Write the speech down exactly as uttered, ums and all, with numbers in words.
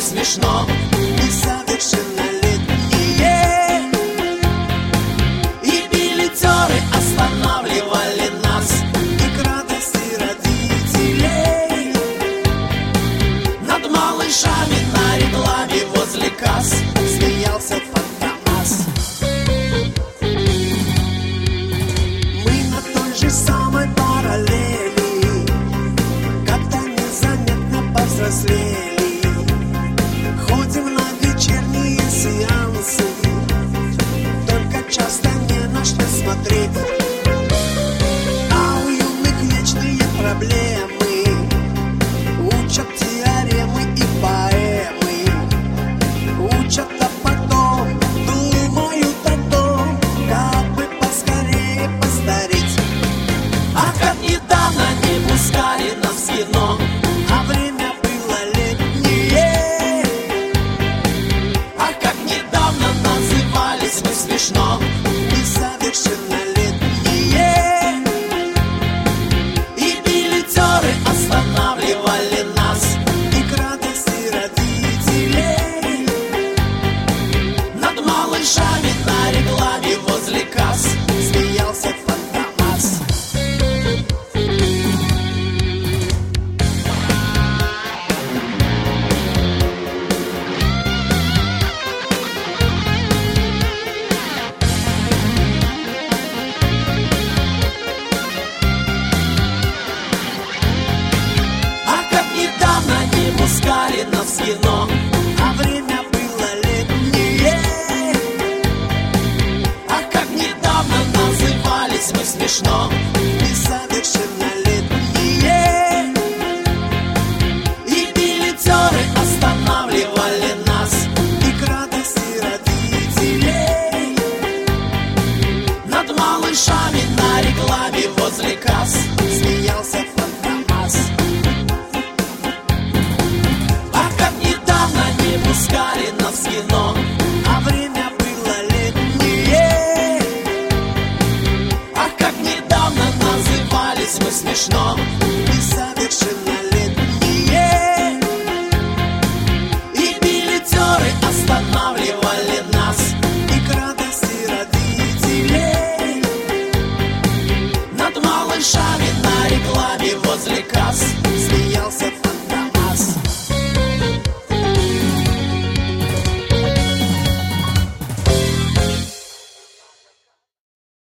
смешно. Несовершеннолетние и билетеры останавливали нас. И к радости родителей над малышами на рекламе возле касс смеялся Фантомас. Мы на той же самой параллели как-то незаметно повзрослели. Ходим на вечерние сеансы, только часто не на что смотреть. А у юных вечные проблемы, учат теоремы и поэмы, учат, а потом думают о том, как бы поскорее постареть. А как недавно не пускали нас в кино, а время было летнее. А как недавно назывались мы смешно. Несовершеннолетние и билетеры останавливали нас. И к радости родителей над малышами на рекламе возле касс смеялся Фантомас. А как недавно не пускали нас в кино, а время было летнее. А как недавно назывались мы смешно. Несовершеннолетние и билетеры останавливали нас. И к радости родителей над малышами на рекламе возле касс смеялся Фантомас. А как недавно не пускали нас в кино,